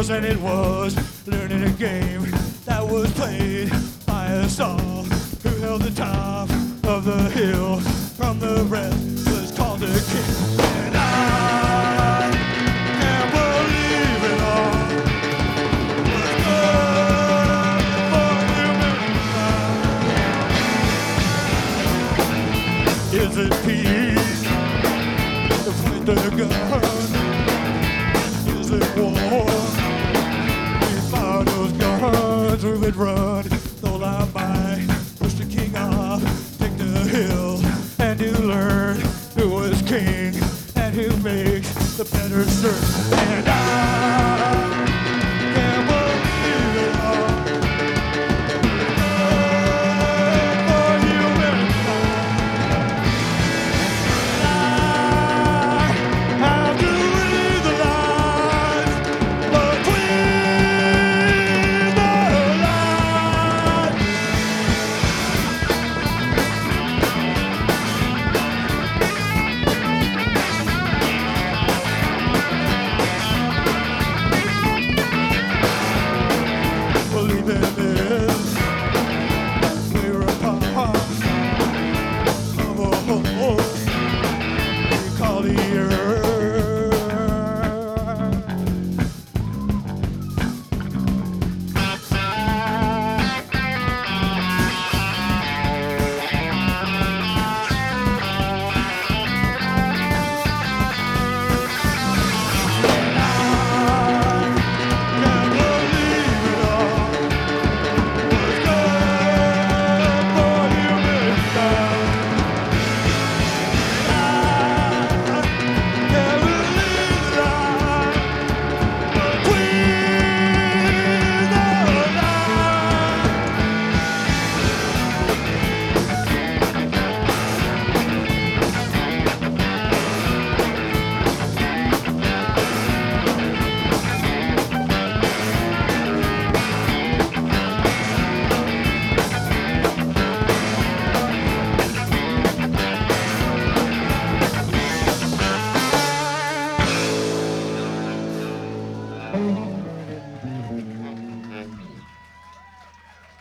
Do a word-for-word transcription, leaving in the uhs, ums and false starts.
was, and it was learning a game that was played by a star who held the top of the hill from the rest was called a king. And I can't believe it all was good for humankind. Is it peace to point the gun? Is it war? We fire those guns, we would run. Though I might push the king off, take the hill, and you learn who was king and who makes the better serve. And I can't believe it all. For humankind. I have to read the lines between the lines. Believe in this, we're a part of a whole we call the earth. Can't believe it all was good for humankind. I can't believe it all between the lines.